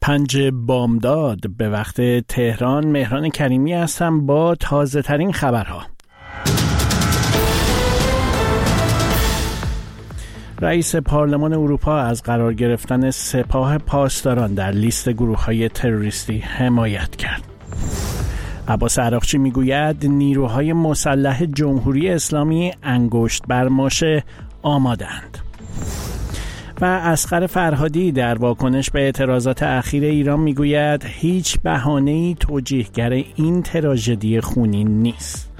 5 بامداد به وقت تهران. مهران کریمی هستم با تازه ترین خبرها. رئیس پارلمان اروپا از قرار گرفتن سپاه پاسداران در لیست گروه‌های تروریستی حمایت کرد. عباس عراقچی میگوید نیروهای مسلح جمهوری اسلامی انگشت بر ماشه آمادند. و اصغر فرهادی در واکنش به اعتراضات اخیر ایران میگوید هیچ بهانه‌ای توجیهگر این تراژدی خونین نیست.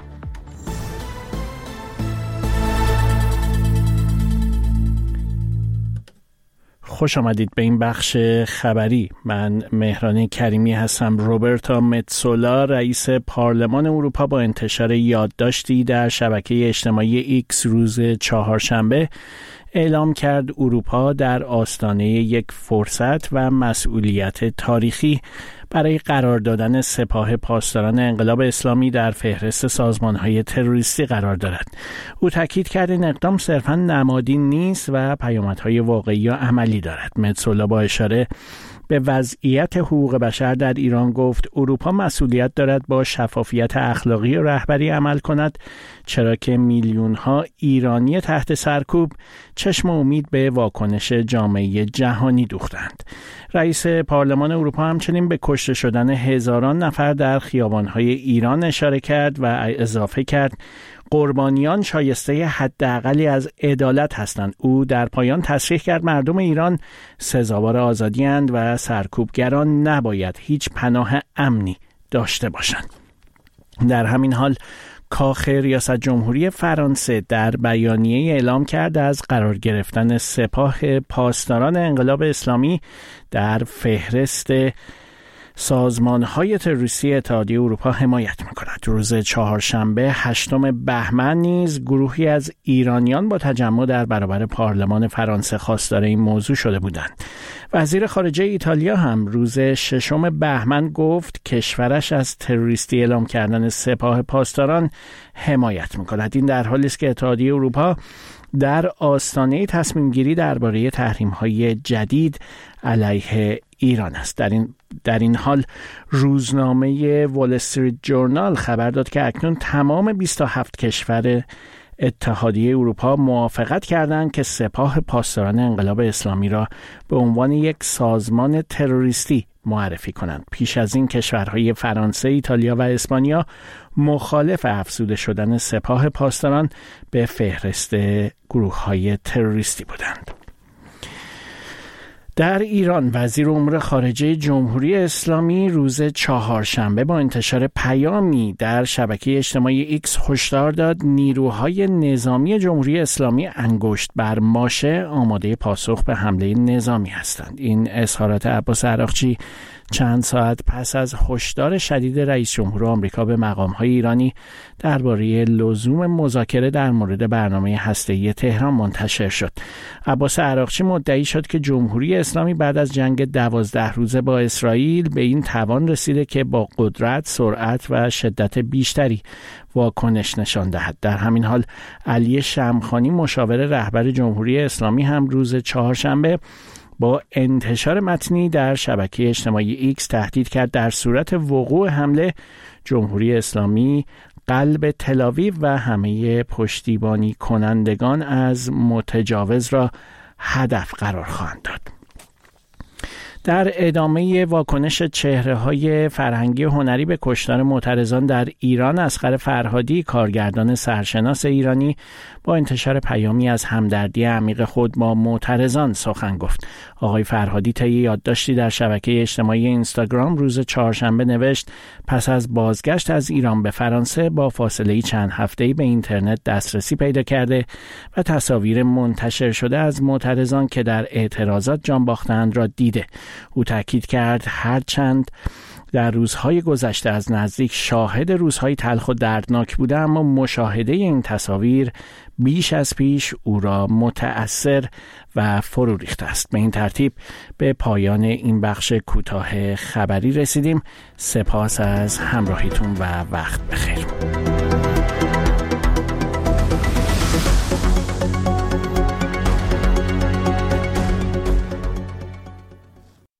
خوش آمدید به این بخش خبری. من مهران کریمی هستم. روبرتا متسولا رئیس پارلمان اروپا با انتشار یادداشتی در شبکه اجتماعی ایکس روز چهارشنبه اعلام کرد اروپا در آستانه یک فرصت و مسئولیت تاریخی برای قرار دادن سپاه پاسداران انقلاب اسلامی در فهرست سازمان‌های تروریستی قرار دارد. او تاکید کرد این اقدام صرفاً نمادین نیست و پیامدهای واقعی و عملی دارد. متسولا با اشاره به وضعیت حقوق بشر در ایران گفت اروپا مسئولیت دارد با شفافیت اخلاقی و رهبری عمل کند، چرا که میلیون‌ها ایرانی تحت سرکوب چشم امید به واکنش جامعه جهانی دوختند. رئیس پارلمان اروپا همچنین به کشته شدن هزاران نفر در خیابان‌های ایران اشاره کرد و اضافه کرد قربانیان شایسته حداقلی از عدالت هستند. او در پایان تصریح کرد مردم ایران سزاوار آزادی‌اند و سرکوبگران نباید هیچ پناه امنی داشته باشند. در همین حال کاخ ریاست جمهوری فرانسه در بیانیه اعلام کرد از قرار گرفتن سپاه پاسداران انقلاب اسلامی در فهرست سازمان‌های تروریستی اتحادیه اروپا حمایت می‌کند. روز چهارشنبه 8 بهمن نیز گروهی از ایرانیان با تجمع در برابر پارلمان فرانسه خواستار این موضوع شده بودند. وزیر خارجه ایتالیا هم روز 6 بهمن گفت کشورش از تروریستی اعلام کردن سپاه پاسداران حمایت می‌کند. این در حالی است که اتحادیه اروپا در آستانه تصمیم گیری درباره تحریم‌های جدید علیه ایران است. در این حال روزنامه وال استریت جورنال خبر داد که اکنون تمام 27 کشور اتحادیه اروپا موافقت کردند که سپاه پاسداران انقلاب اسلامی را به عنوان یک سازمان تروریستی معرفی کنند. پیش از این کشورهای فرانسه، ایتالیا و اسپانیا مخالف افزوده شدن سپاه پاسداران به فهرست گروه‌های تروریستی بودند. در ایران وزیر امور خارجه جمهوری اسلامی روز چهارشنبه با انتشار پیامی در شبکه اجتماعی ایکس هشدار داد نیروهای نظامی جمهوری اسلامی انگشت بر ماشه آماده پاسخ به حمله نظامی هستند. این اظهارات عباس عراقچی چند ساعت پس از هشدار شدید رئیس جمهور آمریکا به مقام‌های ایرانی درباره لزوم مذاکره در مورد برنامه هسته‌ای تهران منتشر شد. عباس عراقچی مدعی شد که جمهوری اسلامی بعد از جنگ 12 روزه با اسرائیل به این توان رسیده که با قدرت، سرعت و شدت بیشتری واکنش نشان دهد. در همین حال علی شمخانی مشاور رهبر جمهوری اسلامی هم روز چهارشنبه با انتشار متنی در شبکه اجتماعی ایکس تهدید کرد در صورت وقوع حمله جمهوری اسلامی قلب تل‌آویو و همه پشتیبانی کنندگان از متجاوز را هدف قرار خواهند داد. در ادامه واکنش چهره‌های فرهنگی و هنری به کشتار معترضان در ایران، اصغر فرهادی کارگردان سرشناس ایرانی با انتشار پیامی از همدردی عمیق خود با معترضان سخن گفت. آقای فرهادی طی یادداشتی در شبکه اجتماعی اینستاگرام روز چهارشنبه نوشت پس از بازگشت از ایران به فرانسه با فاصله چند هفته‌ای به اینترنت دسترسی پیدا کرده و تصاویر منتشر شده از معترضان که در اعتراضات جان باختند را دیده. او تاکید کرد هرچند در روزهای گذشته از نزدیک شاهد روزهای تلخ و دردناک بوده، اما مشاهده این تصاویر بیش از پیش او را متأثر و فرو ریخته است. به این ترتیب به پایان این بخش کوتاه خبری رسیدیم. سپاس از همراهیتون و وقت بخیر.